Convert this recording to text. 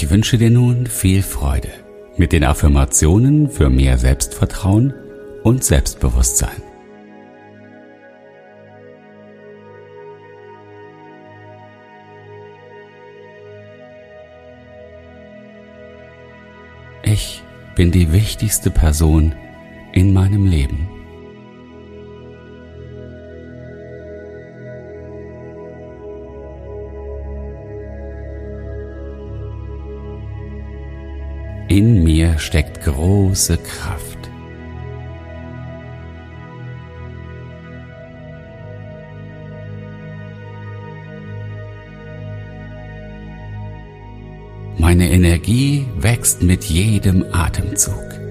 Ich wünsche dir nun viel Freude mit den Affirmationen für mehr Selbstvertrauen und Selbstbewusstsein. Ich bin die wichtigste Person in meinem Leben. In mir steckt große Kraft. Meine Energie wächst mit jedem Atemzug.